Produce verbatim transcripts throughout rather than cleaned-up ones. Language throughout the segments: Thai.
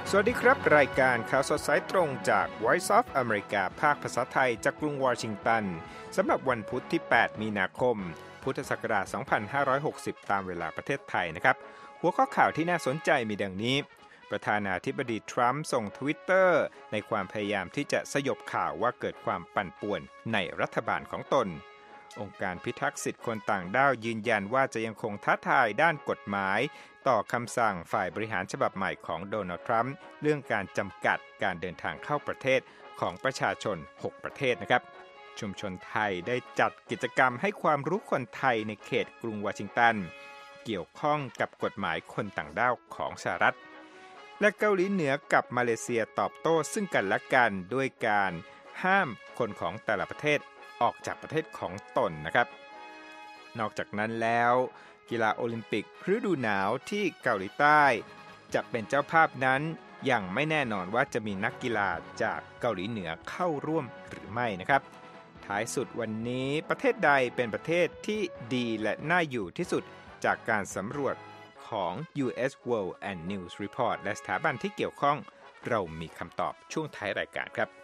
สวัสดีครับรายการข่าวสดสายตรงจาก Voice of America ภาคภาษาไทยจากกรุงวอชิงตันสำหรับวันพุธที่แปดมีนาคมพุทธศักราชสองพันห้าร้อยหกสิบตามเวลาประเทศไทยนะครับหัวข้อข่าวที่น่าสนใจมีดังนี้ประธานาธิบดีทรัมป์ส่ง Twitter ในความพยายามที่จะสยบข่าวว่าเกิดความปั่นป่วนในรัฐบาลของตนองค์การพิทักษ์สิทธิคนต่างด้าวยืนยันว่าจะยังคงท้าทายด้านกฎหมายต่อคำสั่งฝ่ายบริหารฉบับใหม่ของโดนัลด์ทรัมป์เรื่องการจำกัดการเดินทางเข้าประเทศของประชาชนหกประเทศนะครับชุมชนไทยได้จัดกิจกรรมให้ความรู้คนไทยในเขตกรุงวอชิงตันเกี่ยวข้องกับกฎหมายคนต่างด้าวของสหรัฐและเกาหลีเหนือกับมาเลเซียตอบโต้ซึ่งกันและกันด้วยการห้ามคนของแต่ละประเทศออกจากประเทศของตนนะครับนอกจากนั้นแล้วกีฬาโอลิมปิกฤดูหนาวที่เกาหลีใต้จะเป็นเจ้าภาพนั้นยังไม่แน่นอนว่าจะมีนักกีฬาจากเกาหลีเหนือเข้าร่วมหรือไม่นะครับท้ายสุดวันนี้ประเทศใดเป็นประเทศที่ดีและน่าอยู่ที่สุดจากการสำรวจของ ยู เอส World and News Report และสถาบันที่เกี่ยวข้องเรามีคำตอบช่วงท้ายรายการครับ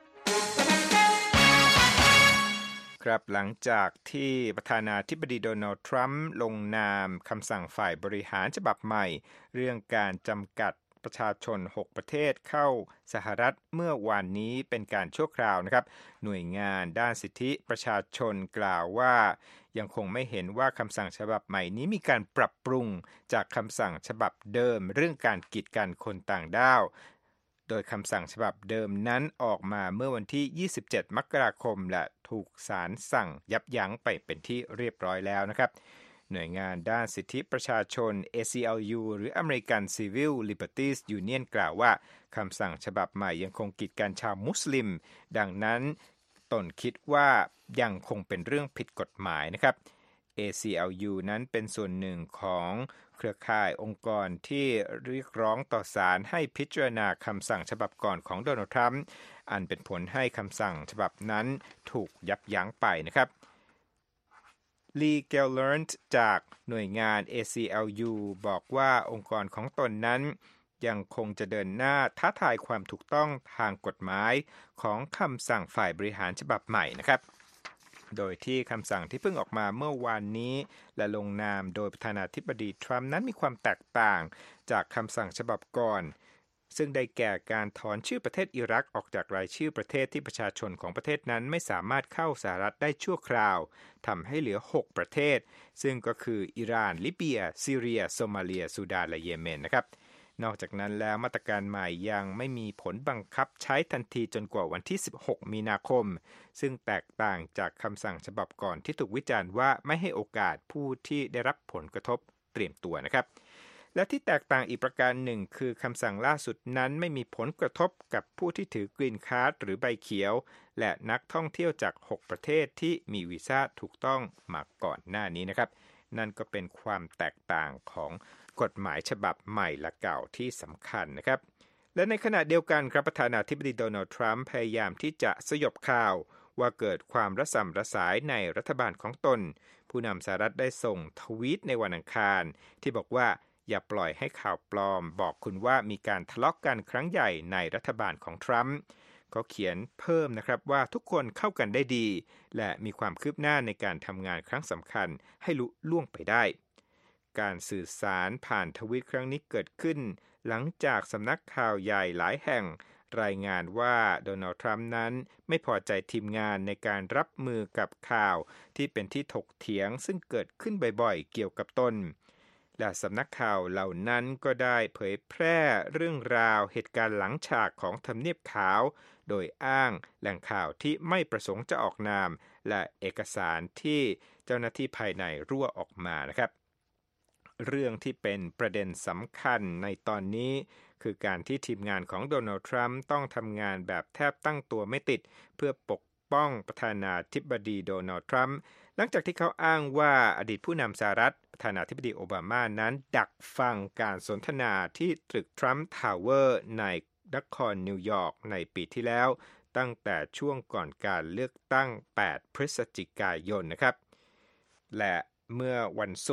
ครับหลังจากที่ประธานาธิบดีโดนัลด์ทรัมป์ลงนามคำสั่งฝ่ายบริหารฉบับใหม่เรื่องการจำกัดประชาชนหกประเทศเข้าสหรัฐเมื่อวานนี้เป็นการชั่วคราวนะครับหน่วยงานด้านสิทธิประชาชนกล่าวว่ายังคงไม่เห็นว่าคำสั่งฉบับใหม่นี้มีการปรับปรุงจากคำสั่งฉบับเดิมเรื่องการกีดกันคนต่างด้าวโดยคำสั่งฉบับเดิมนั้นออกมาเมื่อวันที่ยี่สิบเจ็ดมกราคมและถูกศาลสั่งยับยั้งไปเป็นที่เรียบร้อยแล้วนะครับหน่วยงานด้านสิทธิประชาชน เอ ซี แอล ยู หรือ American Civil Liberties Union กล่าวว่าคำสั่งฉบับใหม่ยังคงกีดกันชาวมุสลิมดังนั้นตนคิดว่ายังคงเป็นเรื่องผิดกฎหมายนะครับ เอ ซี แอล ยู นั้นเป็นส่วนหนึ่งของเครือข่ายองค์กรที่เรียกร้องต่อศาลให้พิจารณาคำสั่งฉบับก่อนของโดนัลด์ทรัมป์อันเป็นผลให้คำสั่งฉบับนั้นถูกยับยั้งไปนะครับลีเกลเลนต์จากหน่วยงาน เอ ซี แอล ยู บอกว่าองค์กรของตนนั้นยังคงจะเดินหน้าท้าทายความถูกต้องทางกฎหมายของคำสั่งฝ่ายบริหารฉบับใหม่นะครับโดยที่คำสั่งที่เพิ่งออกมาเมื่อวานนี้และลงนามโดยประธานาธิบดีทรัมป์นั้นมีความแตกต่างจากคำสั่งฉบับก่อนซึ่งได้แก่การถอนชื่อประเทศอิรักออกจากรายชื่อประเทศที่ประชาชนของประเทศนั้นไม่สามารถเข้าสหรัฐได้ชั่วคราวทำให้เหลือหกประเทศซึ่งก็คืออิหร่านลิเบียซีเรียโซมาเลียซูดานและเยเมนนะครับนอกจากนั้นแล้วมาตรการใหม่ยังไม่มีผลบังคับใช้ทันทีจนกว่าวันที่สิบหกมีนาคมซึ่งแตกต่างจากคำสั่งฉบับก่อนที่ถูกวิจารณ์ว่าไม่ให้โอกาสผู้ที่ได้รับผลกระทบเตรียมตัวนะครับและที่แตกต่างอีกประการหนึ่งคือคำสั่งล่าสุดนั้นไม่มีผลกระทบกับผู้ที่ถือกรีนการ์ดหรือใบเขียวและนักท่องเที่ยวจากหกประเทศที่มีวีซ่าถูกต้องมาก่อนหน้านี้นะครับนั่นก็เป็นความแตกต่างของกฎหมายฉบับใหม่และเก่าที่สำคัญนะครับและในขณะเดียวกันครับประธานาธิบดีโดนัลด์ทรัมป์พยายามที่จะสยบข่าวว่าเกิดความระส่ำระสายในรัฐบาลของตนผู้นำสหรัฐได้ส่งทวีตในวันอังคารที่บอกว่าอย่าปล่อยให้ข่าวปลอมบอกคุณว่ามีการทะเลาะกันครั้งใหญ่ในรัฐบาลของทรัมป์เขาเขียนเพิ่มนะครับว่าทุกคนเข้ากันได้ดีและมีความคืบหน้าในการทำงานครั้งสำคัญให้ลุล่วงไปได้การสื่อสารผ่านทวีตครั้งนี้เกิดขึ้นหลังจากสำนักข่าวใหญ่หลายแห่งรายงานว่าโดนัลด์ทรัมป์นั้นไม่พอใจทีมงานในการรับมือกับข่าวที่เป็นที่ถกเถียงซึ่งเกิดขึ้นบ่อยๆเกี่ยวกับตนและสำนักข่าวเหล่านั้นก็ได้เผยแพร่เรื่องราวเหตุการณ์หลังฉากของทำเนียบขาวโดยอ้างแหล่งข่าวที่ไม่ประสงค์จะออกนามและเอกสารที่เจ้าหน้าที่ภายในรั่วออกมานะครับเรื่องที่เป็นประเด็นสำคัญในตอนนี้คือการที่ทีมงานของโดนัลด์ทรัมป์ต้องทำงานแบบแทบตั้งตัวไม่ติดเพื่อปกป้องประธานาธิบดีโดนัลด์ทรัมป์หลังจากที่เขาอ้างว่าอดีตผู้นำสหรัฐประธานาธิบดีโอบามานั้นดักฟังการสนทนาที่ตึกทรัมป์ทาวเวอร์ในนครนิวยอร์กในปีที่แล้วตั้งแต่ช่วงก่อนการเลือกตั้งแปดพฤศจิกายนนะครับและเมื่อวันศุกร์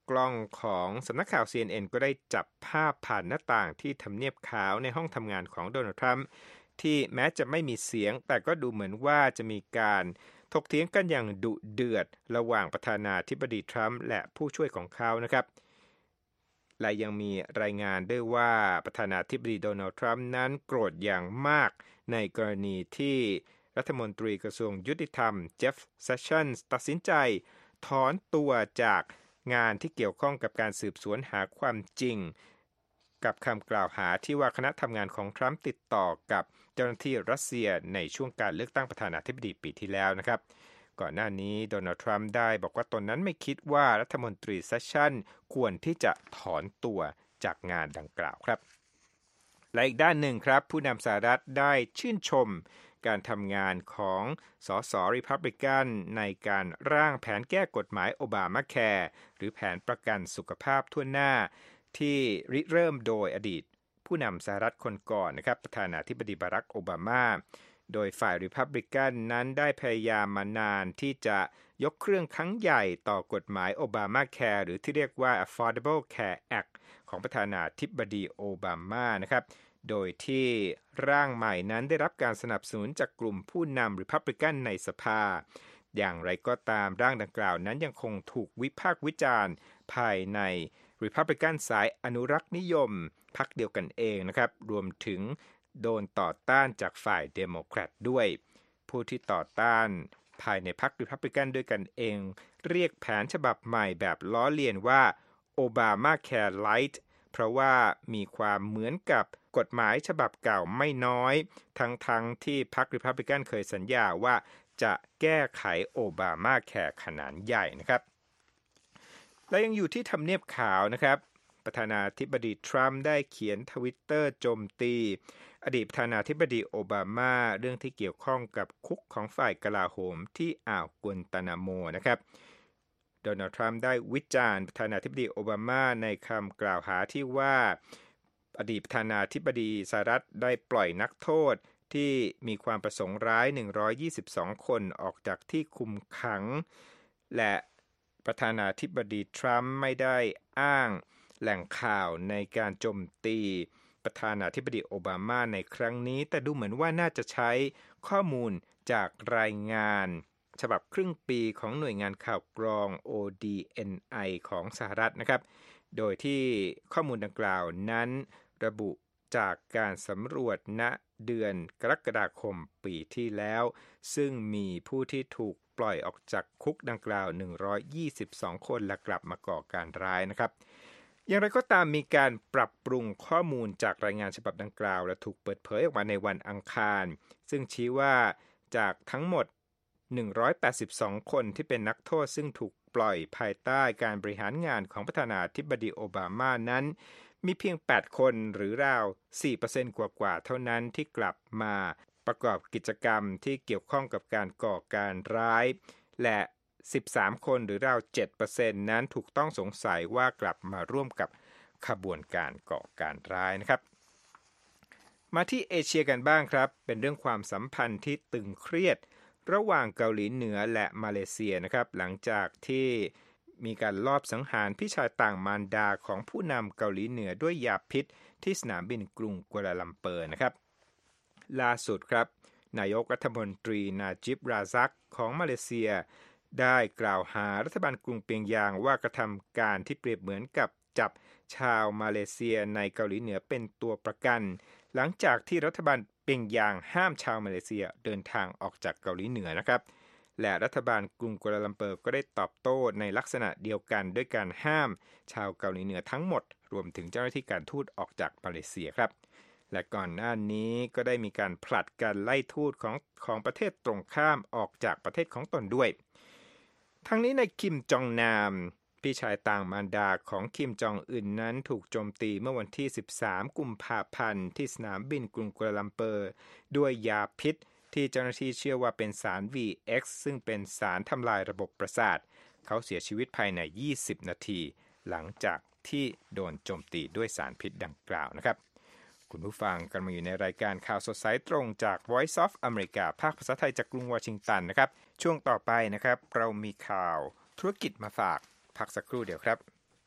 กล้องของสำนักข่าว ซี เอ็น เอ็น ก็ได้จับภาพผ่านหน้าต่างที่ทำเนียบขาวในห้องทำงานของโดนัลด์ทรัมป์ที่แม้จะไม่มีเสียงแต่ก็ดูเหมือนว่าจะมีการถกเถียงกันอย่างดุเดือดระหว่างประธานาธิบดีทรัมป์และผู้ช่วยของเขานะครับและยังมีรายงานด้วยว่าประธานาธิบดีโดนัลด์ทรัมป์นั้นโกรธอย่างมากในกรณีที่รัฐมนตรีกระทรวงยุติธรรมเจฟเซสชั่นส์ตัดสินใจถอนตัวจากงานที่เกี่ยวข้องกับการสืบสวนหาความจริงกับคำกล่าวหาที่ว่าคณะทำงานของทรัมป์ติดต่อกับเจ้าหน้าที่รัสเซียในช่วงการเลือกตั้งประธานาธิบดีปีที่แล้วนะครับก่อนหน้านี้โดนัลด์ทรัมป์ได้บอกว่าตนนั้นไม่คิดว่ารัฐมนตรีเซสชั่นควรที่จะถอนตัวจากงานดังกล่าวครับและอีกด้านหนึ่งครับผู้นำสหรัฐได้ชื่นชมการทำงานของสสริพับลิกันในการร่างแผนแก้กฎหมายโอบามาแคร์หรือแผนประกันสุขภาพทั่วหน้าที่ริเริ่มโดยอดีตผู้นำสหรัฐคนก่อนนะครับประธานาธิบดีบารักโอบามาโดยฝ่ายริพับลิกันนั้นได้พยายามมานานที่จะยกเครื่องครั้งใหญ่ต่อกฎหมายโอบามาแคร์หรือที่เรียกว่า Affordable Care Act ของประธานาธิบดีโอบามานะครับโดยที่ร่างใหม่นั้นได้รับการสนับสนุนจากกลุ่มผู้นำริพับลิกันในสภาอย่างไรก็ตามร่างดังกล่าวนั้นยังคงถูกวิพากษ์วิจารณ์ภายในริพับลิกันสายอนุรักษ์นิยมพรรคเดียวกันเองนะครับรวมถึงโดนต่อต้านจากฝ่ายเดโมแครตด้วยผู้ที่ต่อต้านภายในพรรคริพับลิกันด้วยกันเองเรียกแผนฉบับใหม่แบบล้อเลียนว่าโอบามาแคร์ไลท์เพราะว่ามีความเหมือนกับกฎหมายฉบับเก่าไม่น้อยทั้งๆ ท, ที่พรรคริพับลิกันเคยสัญญาว่าจะแก้ไขโอบามาแคร์ขนาดใหญ่นะครับและยังอยู่ที่ทำเนียบขาวนะครับประธานาธิบดีทรัมป์ได้เขียนทวิตเตอร์โจมตีอดีตประธานาธิบดีโอบามาเรื่องที่เกี่ยวข้องกับคุกของฝ่ายกลาโหมที่อ่าวกวนตานาโมนะครับโดนัลด์ทรัมป์ได้วิจารณ์ประธานาธิบดีโอบามาในคำกล่าวหาที่ว่าอดีตประธานาธิบดีสหรัฐได้ปล่อยนักโทษที่มีความประสงค์ร้ายหนึ่งร้อยยี่สิบสองคนออกจากที่คุมขังและประธานาธิบดีทรัมป์ไม่ได้อ้างแหล่งข่าวในการโจมตีประธานาธิบดีโอบามาในครั้งนี้แต่ดูเหมือนว่าน่าจะใช้ข้อมูลจากรายงานฉบับครึ่งปีของหน่วยงานข่าวกรอง โอ ดี เอ็น ไอ ของสหรัฐนะครับโดยที่ข้อมูลดังกล่าวนั้นระบุจากการสำรวจณเดือนกรกฎาคมปีที่แล้วซึ่งมีผู้ที่ถูกปล่อยออกจากคุกดังกล่าวหนึ่งร้อยยี่สิบสองคนและกลับมาก่อการร้ายนะครับอย่างไรก็ตามมีการปรับปรุงข้อมูลจากรายงานฉบับดังกล่าวและถูกเปิดเผยออกมาในวันอังคารซึ่งชี้ว่าจากทั้งหมดหนึ่งร้อยแปดสิบสองคนที่เป็นนักโทษซึ่งถูกปล่อยภายใต้การบริหารงานของประธานาธิบดีโอบามานั้นมีเพียงแปดคนหรือราว สี่เปอร์เซ็นต์ กว่าๆเท่านั้นที่กลับมาประกอบกิจกรรมที่เกี่ยวข้องกับการก่อการร้ายและสิบสามคนหรือราว เจ็ดเปอร์เซ็นต์ นั้นถูกต้องสงสัยว่ากลับมาร่วมกับขบวนการก่อการร้ายนะครับมาที่เอเชียกันบ้างครับเป็นเรื่องความสัมพันธ์ที่ตึงเครียดระหว่างเกาหลีเหนือและมาเลเซียนะครับหลังจากที่มีการลอบสังหารพี่ชายต่างมารดาของผู้นำเกาหลีเหนือด้วยยาพิษที่สนามบินกรุงกัวลาลัมเปอร์นะครับล่าสุดครับนายกรัฐมนตรีนาจิบราซักของมาเลเซียได้กล่าวหารัฐบาลกรุงเปียงยางว่ากระทำการที่เปรียบเหมือนกับจับชาวมาเลเซียในเกาหลีเหนือเป็นตัวประกันหลังจากที่รัฐบาลเปียงยางห้ามชาวมาเลเซียเดินทางออกจากเกาหลีเหนือนะครับและรัฐบาลกรุงกัวลาลัมเปอร์ก็ได้ตอบโต้ในลักษณะเดียวกันด้วยการห้ามชาวเกาหลีเหนือทั้งหมดรวมถึงเจ้าหน้าที่การทูตออกจากมาเลเซียครับและก่อนหน้านี้ก็ได้มีการผลัดการไล่ทูตของของประเทศตรงข้ามออกจากประเทศของตนด้วยทั้งนี้ในคิมจองนามพี่ชายต่างมารดาของคิมจองอึนนั้นถูกโจมตีเมื่อวันที่สิบสามกุมภาพันธ์ที่สนามบินกรุงกัวลาลัมเปอร์ด้วยยาพิษที่เจ้าหน้าที่เชื่อว่าเป็นสาร วี เอ็กซ์ ซึ่งเป็นสารทำลายระบบประสาทเขาเสียชีวิตภายในยี่สิบนาทีหลังจากที่โดนโจมตีด้วยสารพิษดังกล่าวนะครับคุณผู้ฟังกำลังอยู่ในรายการข่าวสดสายตรงจาก Voice of America ภาคภาษาไทยจากกรุงวอชิงตันนะครับช่วงต่อไปนะครับเรามีข่าวธุรกิจมาฝากพักสักครู่เดียวครับ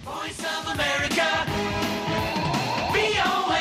Voice of America วี โอ เอ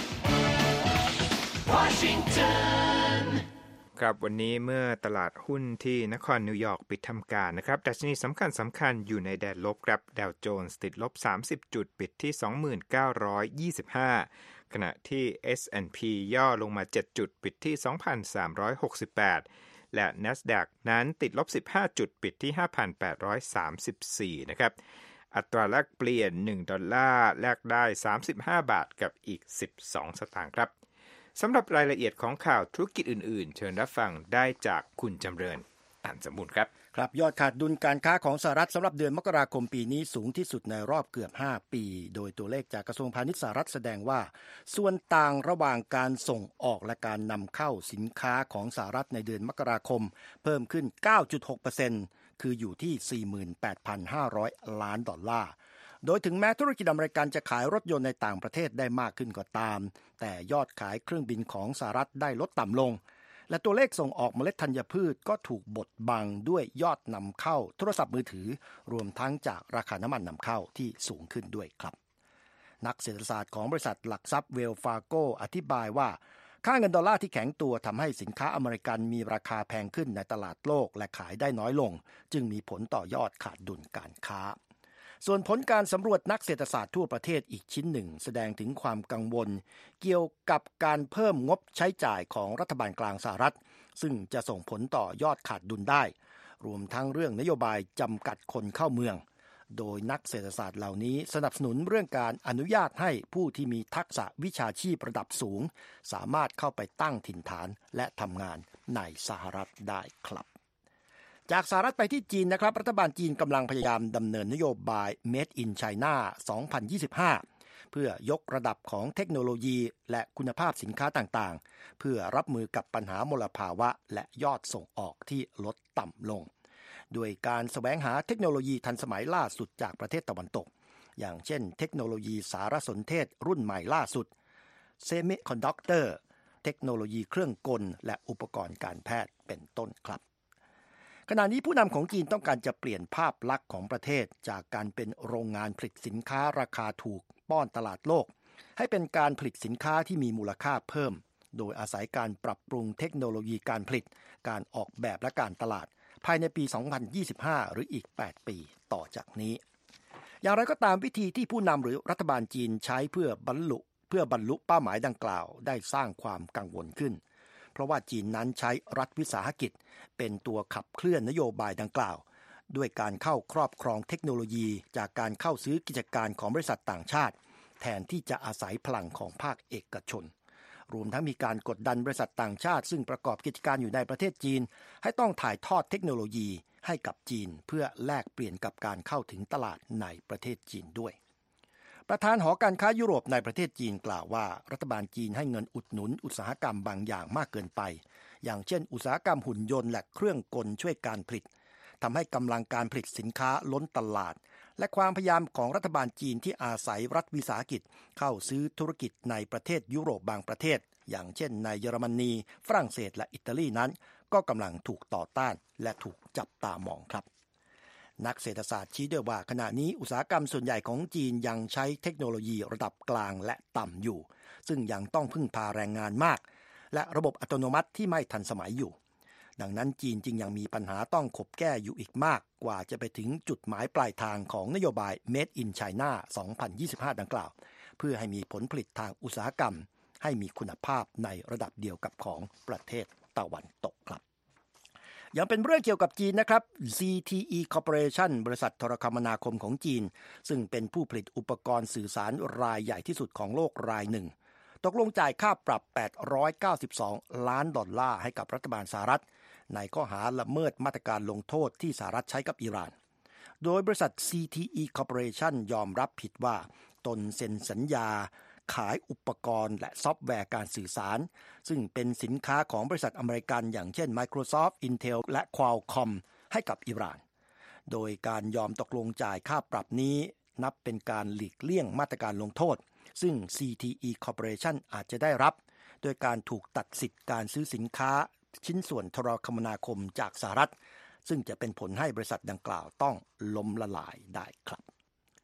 Washington ครับวันนี้เมื่อตลาดหุ้นที่นครนิวยอร์กปิดทำการนะครับดัชนีสำคัญสำคัญอยู่ในแดนลบครับดาวโจนส์ติดลบสามสิบจุดปิดที่ สองพันเก้าร้อยยี่สิบห้า ขณะที่ เอส แอนด์ พี ย่อลงมาเจ็ดจุดปิดที่ สองพันสามร้อยหกสิบแปด และ NASDAQ นั้นติดลบสิบห้าจุดปิดที่ ห้าพันแปดร้อยสามสิบสี่ นะครับอัตราแลกเปลี่ยนหนึ่งดอลลาร์แลกได้สามสิบห้าบาทกับอีกสิบสองสตางค์ครับสำหรับรายละเอียดของข่าวธุรกิจอื่นๆเชิญรับฟังได้จากคุณจำเริญตันสมบูรณ์ครับครับยอดขาดดุลการค้าของสหรัฐสำหรับเดือนมกราคมปีนี้สูงที่สุดในรอบเกือบห้าปีโดยตัวเลขจากกระทรวงพาณิชย์สหรัฐแสดงว่าส่วนต่างระหว่างการส่งออกและการนำเข้าสินค้าของสหรัฐในเดือนมกราคมเพิ่มขึ้น เก้าจุดหกเปอร์เซ็นต์ คืออยู่ที่ สี่หมื่นแปดพันห้าร้อย ล้านดอลลาร์โดยถึงแม้ธุรกิจอเมริกันจะขายรถยนต์ในต่างประเทศได้มากขึ้นก็ตามแต่ยอดขายเครื่องบินของสหรัฐได้ลดต่ำลงและตัวเลขส่งออกเมล็ดธัญพืชก็ถูกบดบังด้วยยอดนำเข้าโทรศัพท์มือถือรวมทั้งจากราคาน้ำมันนำเข้าที่สูงขึ้นด้วยครับนักเศรษฐศาสตร์ของบริษัทหลักทรัพย์เวลฟาโกอธิบายว่าค่าเงินดอลลาร์ที่แข็งตัวทำให้สินค้าอเมริกันมีราคาแพงขึ้นในตลาดโลกและขายได้น้อยลงจึงมีผลต่อยอดขาดดุลการค้าส่วนผลการสำรวจนักเศรษฐศาสตร์ทั่วประเทศอีกชิ้นหนึ่งแสดงถึงความกังวลเกี่ยวกับการเพิ่มงบใช้จ่ายของรัฐบาลกลางสหรัฐซึ่งจะส่งผลต่อยอดขาดดุลได้รวมทั้งเรื่องนโยบายจำกัดคนเข้าเมืองโดยนักเศรษฐศาสตร์เหล่านี้สนับสนุนเรื่องการอนุญาตให้ผู้ที่มีทักษะวิชาชีพระดับสูงสามารถเข้าไปตั้งถิ่นฐานและทำงานในสหรัฐได้ครับจากสหรัฐไปที่จีนนะครับรัฐบาลจีนกำลังพยายามดำเนินนโยบาย Made in China สองพันยี่สิบห้า เพื่อยกระดับของเทคโนโลยีและคุณภาพสินค้าต่างๆเพื่อรับมือกับปัญหามลภาวะและยอดส่งออกที่ลดต่ำลงด้วยการแสวงหาเทคโนโลยีทันสมัยล่าสุดจากประเทศตะวันตกอย่างเช่นเทคโนโลยีสารสนเทศรุ่นใหม่ล่าสุด Semiconductor เทคโนโลยีเครื่องกลและอุปกรณ์การแพทย์เป็นต้นครับขณะนี้ผู้นำของจีนต้องการจะเปลี่ยนภาพลักษณ์ของประเทศจากการเป็นโรงงานผลิตสินค้าราคาถูกป้อนตลาดโลกให้เป็นการผลิตสินค้าที่มีมูลค่าเพิ่มโดยอาศัยการปรับปรุงเทคโนโลยีการผลิตการออกแบบและการตลาดภายในปี สองพันยี่สิบห้า หรืออีก แปด ปีต่อจากนี้อย่างไรก็ตามวิธีที่ผู้นำหรือรัฐบาลจีนใช้เพื่อบรรลุเพื่อบรรลุเป้าหมายดังกล่าวได้สร้างความกังวลขึ้นเพราะว่าจีนนั้นใช้รัฐวิสาหกิจเป็นตัวขับเคลื่อนนโยบายดังกล่าวด้วยการเข้าครอบครองเทคโนโลยีจากการเข้าซื้อกิจการของบริษัทต่างชาติแทนที่จะอาศัยพลังของภาคเอกชนรวมทั้งมีการกดดันบริษัทต่างชาติซึ่งประกอบกิจการอยู่ในประเทศจีนให้ต้องถ่ายทอดเทคโนโลยีให้กับจีนเพื่อแลกเปลี่ยนกับการเข้าถึงตลาดในประเทศจีนด้วยประธานหอการค้ายุโรปในประเทศจีนกล่าวว่ารัฐบาลจีนให้เงินอุดหนุนอุตสาหกรรมบางอย่างมากเกินไปอย่างเช่นอุตสาหกรรมหุ่นยนต์และเครื่องกลช่วยการผลิตทำให้กำลังการผลิตสินค้าล้นตลาดและความพยายามของรัฐบาลจีนที่อาศัยรัฐวิสาหกิจเข้าซื้อธุรกิจในประเทศยุโรปบางประเทศอย่างเช่นในเยอรมนีฝรั่งเศสและอิตาลีนั้นก็กำลังถูกต่อต้านและถูกจับตามองครับนักเศรษฐศาสตร์ชี้ด้วยว่าขณะนี้อุตสาหกรรมส่วนใหญ่ของจีนยังใช้เทคโนโลยีระดับกลางและต่ำอยู่ซึ่งยังต้องพึ่งพาแรงงานมากและระบบอัตโนมัติที่ไม่ทันสมัยอยู่ดังนั้นจีนจึงยังมีปัญหาต้องขบแก้อยู่อีกมากกว่าจะไปถึงจุดหมายปลายทางของนโยบาย Made in China สองพันยี่สิบห้า ดังกล่าวเพื่อให้มีผลผลิตทางอุตสาหกรรมให้มีคุณภาพในระดับเดียวกับของประเทศตะวันตกครับยังเป็นเรื่องเกี่ยวกับจีนนะครับ ซี ที อี Corporation บริษัทโทรคมนาคมของจีนซึ่งเป็นผู้ผลิตอุปกรณ์สื่อสารรายใหญ่ที่สุดของโลกรายหนึ่งตกลงจ่ายค่าปรับแปดร้อยเก้าสิบสองล้านดอลลาร์ให้กับรัฐบาลสหรัฐในข้อหาละเมิดมาตรการลงโทษที่สหรัฐใช้กับอิหร่านโดยบริษัท ซี ที อี Corporation ยอมรับผิดว่าตนเซ็นสัญญาขายอุปกรณ์และซอฟต์แวร์การสื่อสารซึ่งเป็นสินค้าของบริษัทอเมริกันอย่างเช่น Microsoft, Intel และ Qualcomm ให้กับอิหร่านโดยการยอมตกลงจ่ายค่าปรับนี้นับเป็นการหลีกเลี่ยงมาตรการลงโทษซึ่ง ซี ที อี Corporation อาจจะได้รับโดยการถูกตัดสิทธิ์การซื้อสินค้าชิ้นส่วนโทรคมนาคมจากสหรัฐซึ่งจะเป็นผลให้บริษัทดังกล่าวต้องล้มละลายได้ครับ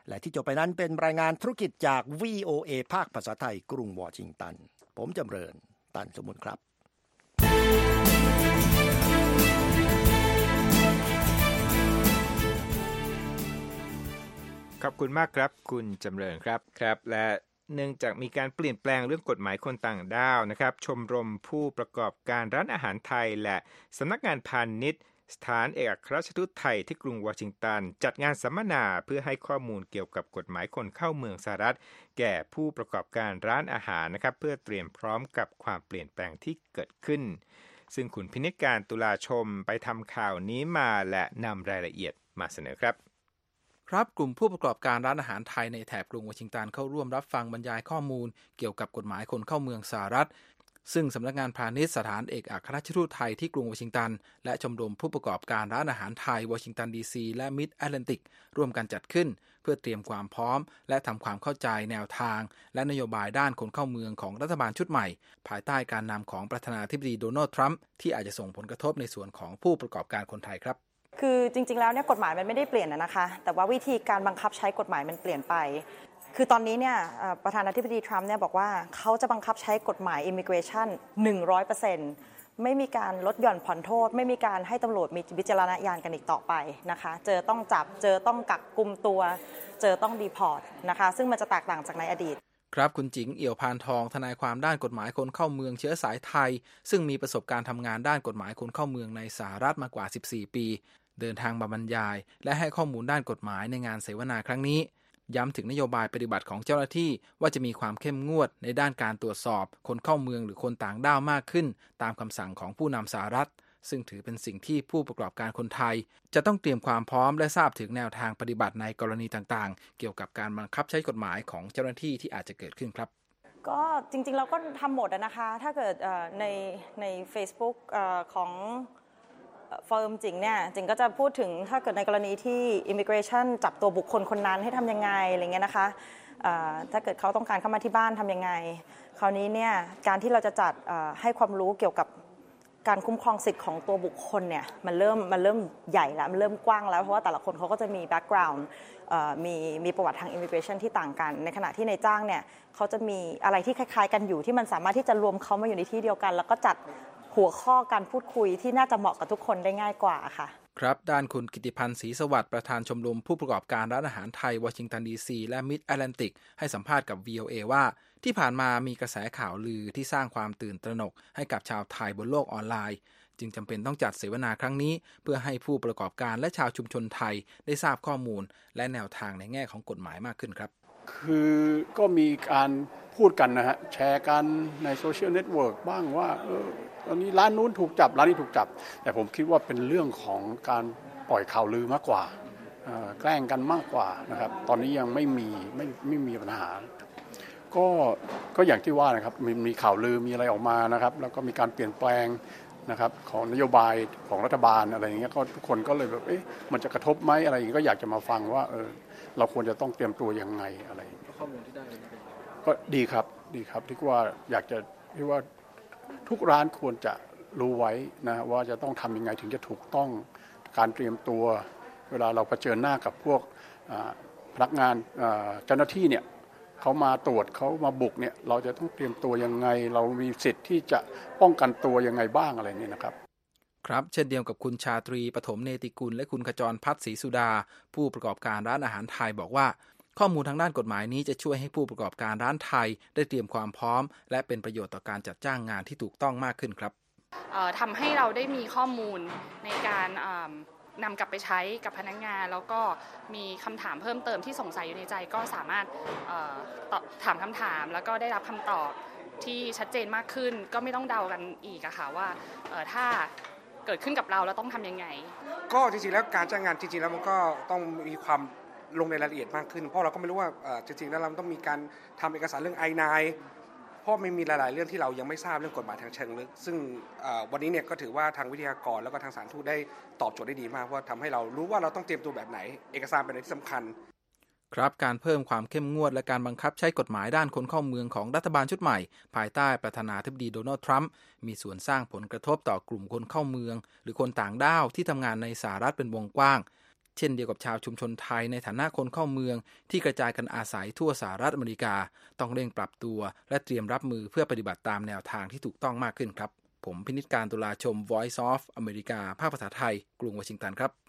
และที่จบไปนั้นเป็นรายงานธุรกิจจาก วี โอ เอ ภาคภาษาไทยกรุงวอชิงตันผมจำเริญตันสมุนครับขอบคุณมากครับคุณจำเริญครับครับและเนื่องจากมีการเปลี่ยนแปลงเรื่องกฎหมายคนต่างด้าวนะครับชมรมผู้ประกอบการร้านอาหารไทยและสำนักงานพาณิชย์สถานเอกอัครราชทูตไทยที่กรุงวอชิงตันจัดงานสัมมนาเพื่อให้ข้อมูลเกี่ยวกับกฎหมายคนเข้าเมืองสหรัฐแก่ผู้ประกอบการร้านอาหารนะครับเพื่อเตรียมพร้อมกับความเปลี่ยนแปลงที่เกิดขึ้นซึ่งคุณพินิจการตุลาชมไปทำข่าวนี้มาและนำรายละเอียดมาเสนอครับครับกลุ่มผู้ประกอบการร้านอาหารไทยในแถบกรุงวอชิงตันเข้าร่วมรับฟังบรรยายข้อมูลเกี่ยวกับกฎหมายคนเข้าเมืองสหรัฐซึ่งสำนักงานพาณิชย์สถานเอกอัครราชทูตไทยที่กรุงวอชิงตันและชมรมผู้ประกอบการร้านอาหารไทยวอชิงตันดีซีและมิดแอตแลนติกร่วมกันจัดขึ้นเพื่อเตรียมความพร้อมและทำความเข้าใจแนวทางและนโยบายด้านคนเข้าเมืองของรัฐบาลชุดใหม่ภายใต้การนำของประธานาธิบดีโดนัลด์ทรัมป์ที่อาจจะส่งผลกระทบในส่วนของผู้ประกอบการคนไทยครับคือจริงๆแล้วเนี่ยกฎหมายมันไม่ได้เปลี่ยนนะคะแต่ว่าวิธีการบังคับใช้กฎหมายมันเปลี่ยนไปคือตอนนี้เนี่ยประธานาธิบดีทรัมป์เนี่ยบอกว่าเขาจะบังคับใช้กฎหมาย Immigration หนึ่งร้อยเปอร์เซ็นต์ ไม่มีการลดหย่อนผ่อนโทษไม่มีการให้ตำรวจมีวิจารณญาณกันอีกต่อไปนะคะเจอต้องจับเจอต้องกักกุมตัวเจอต้องดีพอร์ตนะคะซึ่งมันจะแตกต่างจากในอดีตครับคุณจิงเอี่ยวพานทองทนายความด้านกฎหมายคนเข้าเมืองเชื้อสายไทยซึ่งมีประสบการณ์ทำงานด้านกฎหมายคนเข้าเมืองในสหรัฐมากว่าสิบสี่ปีเดินทางมาบรรยายและให้ข้อมูลด้านกฎหมายในงานเสวนาครั้งนี้ย้ำถึงนโยบายปฏิบัติของเจ้าหน้าที่ว่าจะมีความเข้มงวดในด้านการตรวจสอบคนเข้าเมืองหรือคนต่างด้าวมากขึ้นตามคำสั่งของผู้นำสหรัฐซึ่งถือเป็นสิ่งที่ผู้ประกอบการคนไทยจะต้องเตรียมความพร้อมและทราบถึงแนวทางปฏิบัติในกรณีต่างๆเกี่ยวกับการบังคับใช้กฎหมายของเจ้าหน้าที่ที่อาจจะเกิดขึ้นครับก็จริงๆเราก็ทำหมดนะคะถ้าเกิดในใน Facebook ของเฟิร์มจริงเนี่ยจริงก็จะพูดถึงถ้าเกิดในกรณีที่ Immigration จับตัวบุคคลคนนั้นให้ทำยังไงอะไรเงี้ยนะคะถ้าเกิดเขาต้องการเข้ามาที่บ้านทำยังไงคราวนี้เนี่ยการที่เราจะจัดให้ความรู้เกี่ยวกับการคุ้มครองสิทธิ์ของตัวบุคคลเนี่ยมันเริ่มมันเริ่มใหญ่แล้วมันเริ่มกว้างแล้วเพราะว่าแต่ละคนเขาก็จะมีแบ็กกราวด์มีมีประวัติทาง Immigration ที่ต่างกันในขณะที่ในจ้างเนี่ยเขาจะมีอะไรที่คล้ายๆกันอยู่ที่มันสามารถที่จะรวมเขามาอยู่ในที่เดียวกันแล้วก็จัดหัวข้อการพูดคุยที่น่าจะเหมาะกับทุกคนได้ง่ายกว่าค่ะครับด้านคุณกิติพันธ์ศรีสวัสดิ์ประธานชมรมผู้ประกอบการร้านอาหารไทยวอชิงตันดีซีและมิดแอตแลนติกให้สัมภาษณ์กับ วี โอ เอ ว่าที่ผ่านมามีกระแสข่าวลือที่สร้างความตื่นตระหนกให้กับชาวไทยบนโลกออนไลน์จึงจำเป็นต้องจัดเสวนาครั้งนี้เพื่อให้ผู้ประกอบการและชาวชุมชนไทยได้ทราบข้อมูลและแนวทางในแง่ของกฎหมายมากขึ้นครับคือก็มีการพูดกันนะฮะแชร์กันในโซเชียลเน็ตเวิร์กบ้างว่าเออตอนนี้ร้านนู้นถูกจับร้านนี้ถูกจับแต่ผมคิดว่าเป็นเรื่องของการปล่อยข่าวลือมากกว่าแกล้งกันมากกว่านะครับตอนนี้ยังไม่มีไม่ไม่มีปัญหาก็ก็อย่างที่ว่านะครับมีมีข่าวลือมีอะไรออกมานะครับแล้วก็มีการเปลี่ยนแปลงนะครับของนโยบายของรัฐบาลอะไรอย่างเงี้ยก็ทุกคนก็เลยแบบเอ๊ะมันจะกระทบไหมอะไรอย่างเงี้ยก็อยากจะมาฟังว่าเออเราควรจะต้องเตรียมตัวยังไงอะไรข้อมูลที่ได้ก็ดีครับดีครับที่ว่าอยากจะที่ว่าทุกร้านควรจะรู้ไว้นะว่าจะต้องทำยังไงถึงจะถูกต้องการเตรียมตัวเวลาเราเผชิญหน้ากับพวกพนักงานเจ้าหน้าที่เนี่ยเขามาตรวจเขามาบุกเนี่ยเราจะต้องเตรียมตัวยังไงเรามีสิทธิ์ที่จะป้องกันตัวยังไงบ้างอะไรนี่นะครับครับเช่นเดียวกับคุณชาตรีปฐมเนติกุลและคุณขจรพัฒน์ศรีสุดาผู้ประกอบการร้านอาหารไทยบอกว่าข้อมูลทางด้านกฎหมายนี้จะช่วยให้ผู้ประกอบการร้านไทยได้เตรียมความพร้อมและเป็นประโยชน์ต่อการจัดจ้างงานที่ถูกต้องมากขึ้นครับทำให้เราได้มีข้อมูลในการนำกลับไปใช้กับพนักงานแล้วก็มีคำถามเพิ่มเติมที่สงสัยอยู่ในใจก็สามารถถามคำถามแล้วก็ได้รับคำตอบที่ชัดเจนมากขึ้นก็ไม่ต้องเดากันอีกอะค่ะว่าถ้าเกิดขึ้นกับเราแล้วต้องทำยังไงก็จริงๆแล้วการจ้างงานจริงๆแล้วมันก็ต้องมีความลงในรายละเอียดมากขึ้นเพราะเราก็ไม่รู้ว่าจริงๆแล้วเราต้องมีการทำเอกสารเรื่อง ไอ ไนน์ เพราะมันมีหลายๆเรื่องที่เรายังไม่ทราบเรื่องกฎหมายทางเชิงลึกซึ่งวันนี้เนี่ยก็ถือว่าทางวิทยากรแล้วก็ทางสถานทูตได้ตอบโจทย์ได้ดีมากเพราะทำให้เรารู้ว่าเราต้องเตรียมตัวแบบไหนเอกสารเป็นอะไรที่สำคัญครับการเพิ่มความเข้มงวดและการบังคับใช้กฎหมายด้านคนเข้าเมืองของรัฐบาลชุดใหม่ภายใต้ประธานาธิบดีโดนัลด์ทรัมป์มีส่วนสร้างผลกระทบต่อกลุ่มคนเข้าเมืองหรือคนต่างด้าวที่ทำงานในสหรัฐเป็นวงกว้างเช่นเดียวกับชาวชุมชนไทยในฐานะคนเข้าเมืองที่กระจายกันอาศัยทั่วสหรัฐอเมริกาต้องเร่งปรับตัวและเตรียมรับมือเพื่อปฏิบัติตามแนวทางที่ถูกต้องมากขึ้นครับผมพินิจการตุลาชม Voice of America ภาคภาษาไทยกรุงวอชิงตันครับ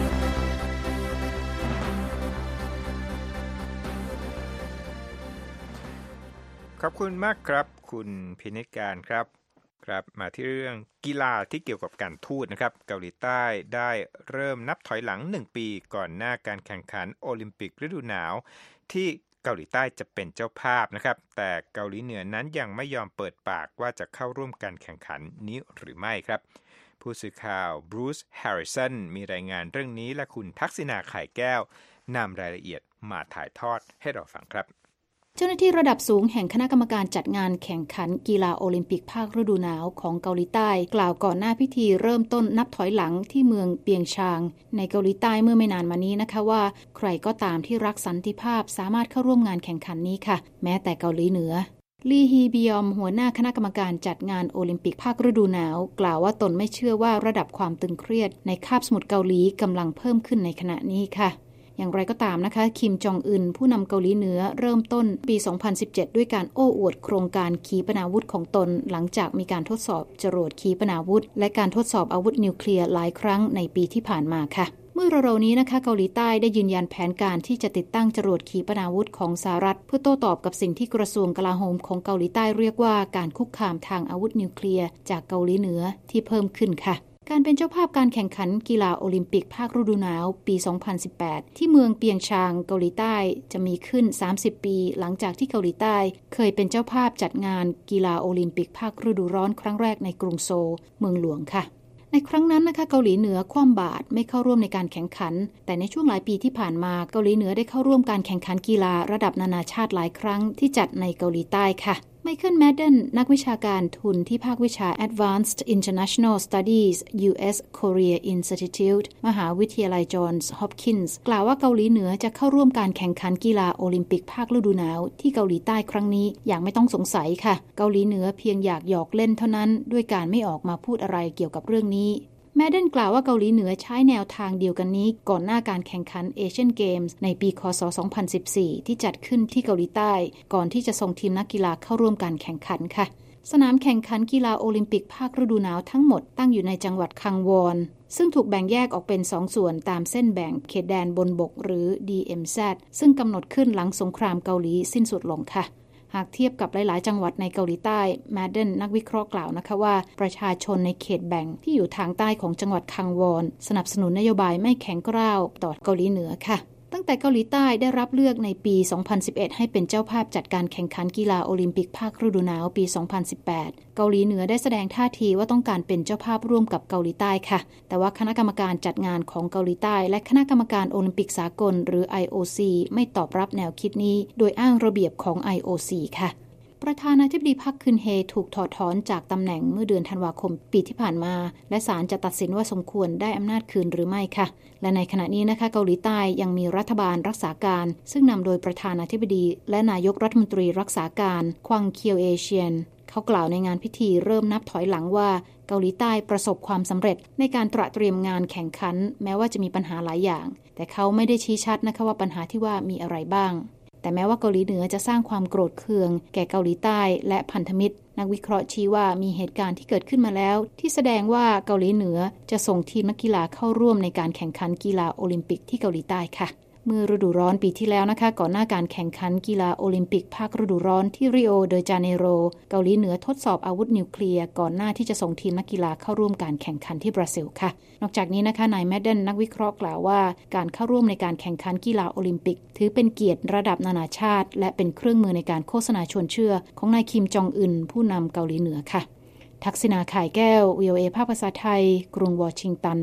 ขอบคุณมากครับคุณพินิจการครับครับมาที่เรื่องกีฬาที่เกี่ยวกับการทูตนะครับเกาหลีใต้ได้เริ่มนับถอยหลังหนึ่งปีก่อนหน้าการแข่งขันโอลิมปิกฤดูหนาวที่เกาหลีใต้จะเป็นเจ้าภาพนะครับแต่เกาหลีเหนือนั้นยังไม่ยอมเปิดปากว่าจะเข้าร่วมการแข่งขันนี้หรือไม่ครับผู้สื่อข่าวบรูซแฮร์ริสันมีรายงานเรื่องนี้และคุณทักษิณาไข่แก้วนำรายละเอียดมาถ่ายทอดให้เราฟังครับเจ้าหน้าที่ระดับสูงแห่งคณะกรรมการจัดงานแข่งขันกีฬาโอลิมปิกภาคฤดูหนาวของเกาหลีใต้กล่าวก่อนหน้าพิธีเริ่มต้นนับถอยหลังที่เมืองเปียงชางในเกาหลีใต้เมื่อไม่นานมานี้นะคะว่าใครก็ตามที่รักสันติภาพสามารถเข้าร่วมงานแข่งขันนี้ค่ะแม้แต่เกาหลีเหนือลีฮีบิยอมหัวหน้าคณะกรรมการจัดงานโอลิมปิกภาคฤดูหนาวกล่าวว่าตนไม่เชื่อว่าระดับความตึงเครียดในคาบสมุทรเกาหลีกำลังเพิ่มขึ้นในขณะนี้ค่ะอย่างไรก็ตามนะคะคิมจองอึนผู้นำเกาหลีเหนือเริ่มต้นปีสองพันสิบเจ็ดด้วยการโอ้อวดโครงการขีปนาวุธของตนหลังจากมีการทดสอบจรวดขีปนาวุธและการทดสอบอาวุธนิวเคลียร์หลายครั้งในปีที่ผ่านมาค่ะเมื่อเร็วๆนี้นะคะเกาหลีใต้ได้ยืนยันแผนการที่จะติดตั้งจรวดขีปนาวุธของสหรัฐเพื่อโต้ตอบกับสิ่งที่กระทรวงกลาโหมของเกาหลีใต้เรียกว่าการคุกคามทางอาวุธนิวเคลียร์จากเกาหลีเหนือที่เพิ่มขึ้นค่ะการเป็นเจ้าภาพการแข่งขันกีฬาโอลิมปิกภาคฤดูหนาวปีสองพันสิบแปดที่เมืองเปียงชางเกาหลีใต้จะมีขึ้นสามสิบปีหลังจากที่เกาหลีใต้เคยเป็นเจ้าภาพจัดงานกีฬาโอลิมปิกภาคฤดูร้อนครั้งแรกในกรุงโซลเมืองหลวงค่ะในครั้งนั้นนะคะเกาหลีเหนือคว่ำบาตรไม่เข้าร่วมในการแข่งขันแต่ในช่วงหลายปีที่ผ่านมาเกาหลีเหนือได้เข้าร่วมการแข่งขันกีฬาระดับนานาชาติหลายครั้งที่จัดในเกาหลีใต้ค่ะไมเคิลแมดเดนนักวิชาการทุนที่ภาควิชา Advanced International Studies ยู เอส Korea Institute มหาวิทยาลัยจอห์นส์ฮอปกินส์กล่าวว่าเกาหลีเหนือจะเข้าร่วมการแข่งขันกีฬาโอลิมปิกภาคฤดูหนาวที่เกาหลีใต้ครั้งนี้อย่างไม่ต้องสงสัยค่ะเกาหลีเหนือเพียงอยากหยอกเล่นเท่านั้นด้วยการไม่ออกมาพูดอะไรเกี่ยวกับเรื่องนี้แมดเดนกล่าวว่าเกาหลีเหนือใช้แนวทางเดียวกันนี้ก่อนหน้าการแข่งขันเอเชียนเกมส์ในปีค.ศ. สองพันสิบสี่ที่จัดขึ้นที่เกาหลีใต้ก่อนที่จะส่งทีมนักกีฬาเข้าร่วมการแข่งขันค่ะสนามแข่งขันกีฬาโอลิมปิกภาคฤดูหนาวทั้งหมดตั้งอยู่ในจังหวัดคังวอนซึ่งถูกแบ่งแยกออกเป็นสองส่วนตามเส้นแบ่งเขตแดนบนบกหรือ ดี เอ็ม แซด ซึ่งกำหนดขึ้นหลังสงครามเกาหลีสิ้นสุดลงค่ะหากเทียบกับหลายๆจังหวัดในเกาหลีใต้แมดเดนนักวิเคราะห์กล่าวนะคะว่าประชาชนในเขตแบ่งที่อยู่ทางใต้ของจังหวัดคังวอนสนับสนุนนโยบายไม่แข็งกร้าวต่อเกาหลีเหนือค่ะตั้งแต่เกาหลีใต้ได้รับเลือกในปีสองพันสิบเอ็ดให้เป็นเจ้าภาพจัดการแข่งขันกีฬาโอลิมปิกภาคฤดูหนาวปีสองพันสิบแปดเกาหลีเหนือได้แสดงท่าทีว่าต้องการเป็นเจ้าภาพร่วมกับเกาหลีใต้ค่ะแต่ว่าคณะกรรมการจัดงานของเกาหลีใต้และคณะกรรมการโอลิมปิกสากลหรือ ไอ โอ ซี ไม่ตอบรับแนวคิดนี้โดยอ้างระเบียบของ ไอ โอ ซี ค่ะประธานาธิบดีพรรคคึนเฮถูกถอดถอนจากตำแหน่งเมื่อเดือนธันวาคมปีที่ผ่านมาและศาลจะตัดสินว่าสมควรได้อำนาจคืนหรือไม่ค่ะและในขณะนี้นะคะเกาหลีใต้ยังมีรัฐบาลรักษาการซึ่งนำโดยประธานาธิบดีและนายกรัฐมนตรีรักษาการควงเคียวเอเชียนเขากล่าวในงานพิธีเริ่มนับถอยหลังว่าเกาหลีใต้ประสบความสำเร็จในการตระเตรียมงานแข่งขันแม้ว่าจะมีปัญหาหลายอย่างแต่เขาไม่ได้ชี้ชัดนะคะว่าปัญหาที่ว่ามีอะไรบ้างแต่แม้ว่าเกาหลีเหนือจะสร้างความโกรธเคืองแก่เกาหลีใต้และพันธมิตรนักวิเคราะห์ชี้ว่ามีเหตุการณ์ที่เกิดขึ้นมาแล้วที่แสดงว่าเกาหลีเหนือจะส่งทีมนักกีฬาเข้าร่วมในการแข่งขันกีฬาโอลิมปิกที่เกาหลีใต้ค่ะเมื่อฤดูร้อนปีที่แล้วนะคะก่อนหน้าการแข่งขันกีฬาโอลิมปิกภาคฤดูร้อนที่ริโอเดจาเนโรเกาหลีเหนือทดสอบอาวุธนิวเคลียร์ก่อนหน้าที่จะส่งทีมนักกีฬาเข้าร่วมการแข่งขันที่บราซิลค่ะนอกจากนี้นะคะนายแมดเดนนักวิเคราะห์กล่าวว่าการเข้าร่วมในการแข่งขันกีฬาโอลิมปิกถือเป็นเกียรติระดับนานาชาติและเป็นเครื่องมือในการโฆษณาชวนเชื่อของนายคิมจองอึนผู้นำเกาหลีเหนือค่ะทักษิณาข่ายแก้ว วี โอ เอ ภาคภาษาไทยกรุงวอชิงตัน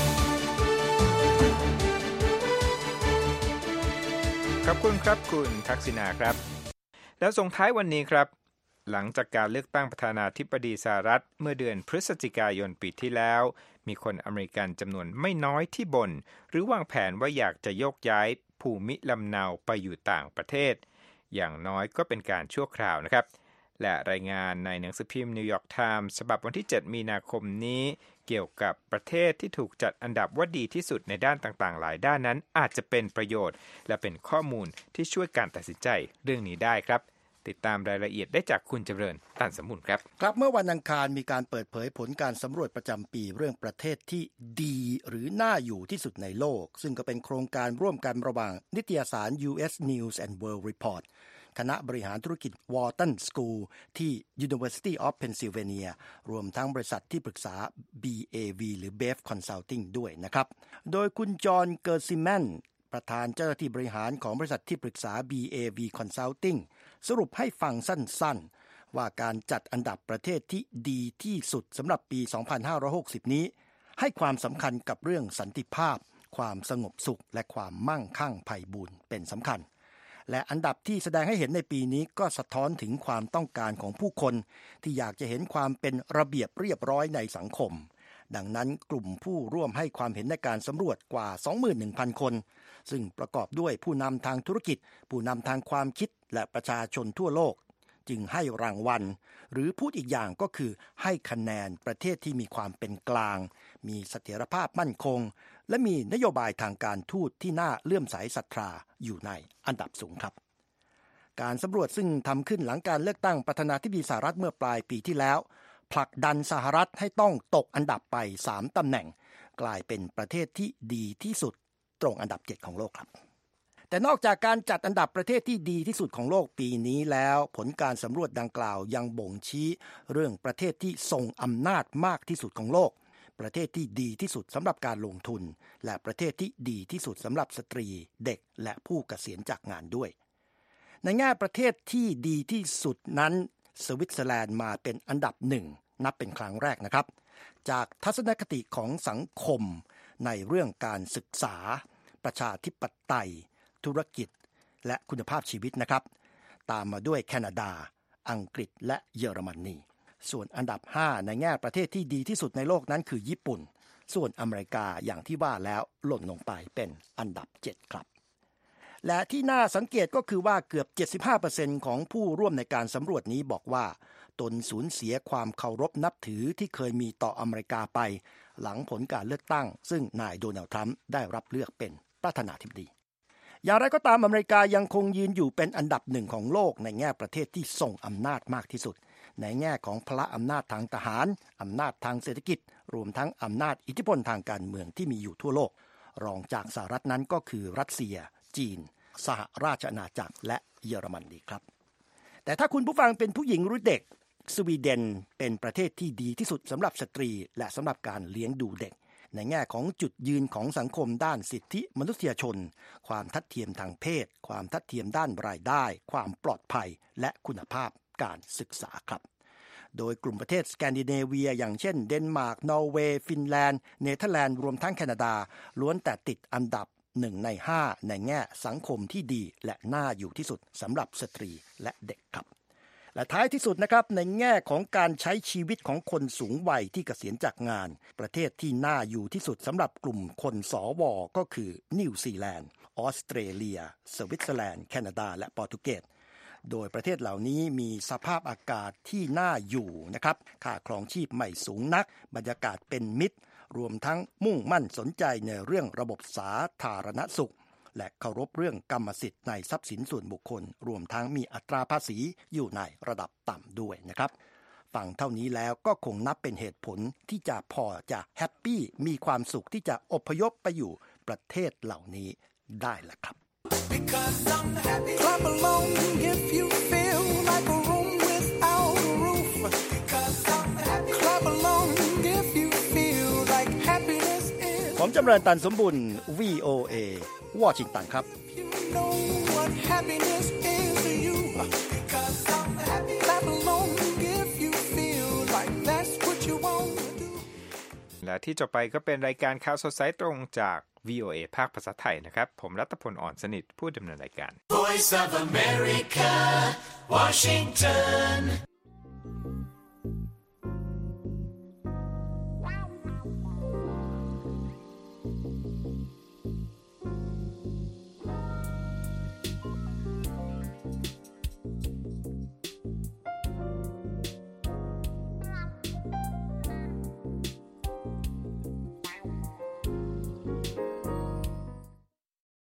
ขอบคุณครับคุณทักษิณาครับแล้วส่งท้ายวันนี้ครับหลังจากการเลือกตั้งประธานาธิบดีสหรัฐเมื่อเดือนพฤศจิกายนปีที่แล้วมีคนอเมริกันจำนวนไม่น้อยที่บ่นหรือวางแผนว่าอยากจะโยกย้ายภูมิลำเนาไปอยู่ต่างประเทศอย่างน้อยก็เป็นการชั่วคราวนะครับและรายงานในหนังสือพิมพ์นิวยอร์กไทมส์ฉบับวันที่เจ็ดมีนาคมนี้เกี่ยวกับประเทศที่ถูกจัดอันดับว่าดีที่สุดในด้านต่างๆหลายด้านนั้นอาจจะเป็นประโยชน์และเป็นข้อมูลที่ช่วยการตัดสินใจเรื่องนี้ได้ครับติดตามรายละเอียดได้จากคุณเจริญตันสมุนครับครับเมื่อวันอังคารมีการเปิดเผยผลการสำรวจประจำปีเรื่องประเทศที่ดีหรือน่าอยู่ที่สุดในโลกซึ่งก็เป็นโครงการร่วมกันระหว่างนิตยสาร ยู เอส News and World Report คณะบริหารธุรกิจ Wharton School ที่ University of Pennsylvania รวมทั้งบริษัทที่ปรึกษา บี เอ วี หรือ บี อี เอฟ Consulting ด้วยนะครับโดยคุณจอห์นเกอร์ซิแมนประธานเจ้าหน้าที่บริหารของบริษัทที่ปรึกษา บี เอ วี Consulting สรุปให้ฟังสั้นๆว่าการจัดอันดับประเทศที่ดีที่สุดสำหรับปี สองพันห้าร้อยหกสิบ นี้ให้ความสำคัญกับเรื่องสันติภาพความสงบสุขและความมั่งคั่งไพบูลย์เป็นสำคัญและอันดับที่แสดงให้เห็นในปีนี้ก็สะท้อนถึงความต้องการของผู้คนที่อยากจะเห็นความเป็นระเบียบเรียบร้อยในสังคมดังนั้นกลุ่มผู้ร่วมให้ความเห็นในการสำรวจกว่า สองหมื่นหนึ่งพัน คนซึ่งประกอบด้วยผู้นำทางธุรกิจผู้นำทางความคิดและประชาชนทั่วโลกจึงให้รางวัลหรือพูดอีกอย่างก็คือให้คะแนนประเทศที่มีความเป็นกลางมีเสถียรภาพมั่นคงและมีนโยบายทางการทูตที่น่าเลื่อมใสศรัทธาอยู่ในอันดับสูงครับการสำรวจซึ่งทำขึ้นหลังการเลือกตั้งประธานาธิบดีสหรัฐเมื่อปลายปีที่แล้วผลักดันสหรัฐให้ต้องตกอันดับไปสามตำแหน่งกลายเป็นประเทศที่ดีที่สุดตรงอันดับเจ็ดของโลกครับแต่นอกจากการจัดอันดับประเทศที่ดีที่สุดของโลกปีนี้แล้วผลการสำรวจดังกล่าวยังบ่งชี้เรื่องประเทศที่ทรงอำนาจมากที่สุดของโลกประเทศที่ดีที่สุดสำหรับการลงทุนและประเทศที่ดีที่สุดสำหรับสตรีเด็กและผู้เกษียณจากงานด้วยในแง่ประเทศที่ดีที่สุดนั้นสวิตเซอร์แลนด์มาเป็นอันดับหนึ่งนับเป็นครั้งแรกนะครับจากทัศนคติของสังคมในเรื่องการศึกษาประชาธิปไตยธุรกิจและคุณภาพชีวิตนะครับตามมาด้วยแคนาดาอังกฤษและเยอรมนีส่วนอันดับห้าในแง่ประเทศที่ดีที่สุดในโลกนั้นคือญี่ปุ่นส่วนอเมริกาอย่างที่ว่าแล้วหล่นลงไปเป็นอันดับเจ็ดครับและที่น่าสังเกตก็คือว่าเกือบ เจ็ดสิบห้าเปอร์เซ็นต์ ของผู้ร่วมในการสำรวจนี้บอกว่าตนสูญเสียความเคารพนับถือที่เคยมีต่ออเมริกาไปหลังผลการเลือกตั้งซึ่งนายโดนัลด์ทรัมป์ได้รับเลือกเป็นประธานาธิบดีอย่างไรก็ตามอเมริกายังคงยืนอยู่เป็นอันดับหนึ่งของโลกในแง่ประเทศที่ทรงอำนาจมากที่สุดในแง่ของพละอำนาจทางทหารอำนาจทางเศรษฐกิจรวมทั้งอำนาจอิทธิพลทางการเมืองที่มีอยู่ทั่วโลกรองจากสหรัฐนั้นก็คือรัสเซียจีนสหราชอาณาจักรและเยอรมนีครับแต่ถ้าคุณผู้ฟังเป็นผู้หญิงหรือเด็กสวีเดนเป็นประเทศที่ดีที่สุดสำหรับสตรีและสำหรับการเลี้ยงดูเด็กในแง่ของจุดยืนของสังคมด้านสิทธิมนุษยชนความทัดเทียมทางเพศความทัดเทียมด้านรายได้ความปลอดภัยและคุณภาพการศึกษาครับโดยกลุ่มประเทศสแกนดิเนเวียอย่างเช่นเดนมาร์กนอร์เวย์ฟินแลนด์เนเธอร์แลนด์รวมทั้งแคนาดาล้วนแต่ติดอันดับหนึ่งในห้าในแง่สังคมที่ดีและน่าอยู่ที่สุดสำหรับสตรีและเด็กครับและท้ายที่สุดนะครับในแง่ของการใช้ชีวิตของคนสูงวัยที่เกษียณจากงานประเทศที่น่าอยู่ที่สุดสำหรับกลุ่มคนสวก็คือนิวซีแลนด์ออสเตรเลียสวิตเซอร์แลนด์แคนาดาและโปรตุเกสโดยประเทศเหล่านี้มีสภาพอากาศที่น่าอยู่นะครับค่าครองชีพไม่สูงนักบรรยากาศเป็นมิตรรวมทั้งมุ่งมั่นสนใจในเรื่องระบบสาธารณสุขและเคารพเรื่องกรรมสิทธิ์ในทรัพย์สินส่วนบุคคลรวมทั้งมีอัตราภาษีอยู่ในระดับต่ำด้วยนะครับฟังเท่านี้แล้วก็คงนับเป็นเหตุผลที่จะพอจะแฮปปี้มีความสุขที่จะอพยพไปอยู่ประเทศเหล่านี้ได้ละครับ Clap along if you feel like a room without a roof Clap along if you feel like happiness is ผมจำเริญตันสมบุญ วี โอ เอ วอชิงตันครับ You know what happiness is to you Clap along if you feel like that's what you want to do และที่จบไปก็เป็นรายการข่าวสดสายตรงจาก วี โอ เอ ภาคภาษาไทยนะครับผมรัตพลอ่อนสนิทผู้ดำเนินรายการ Voice of America Washington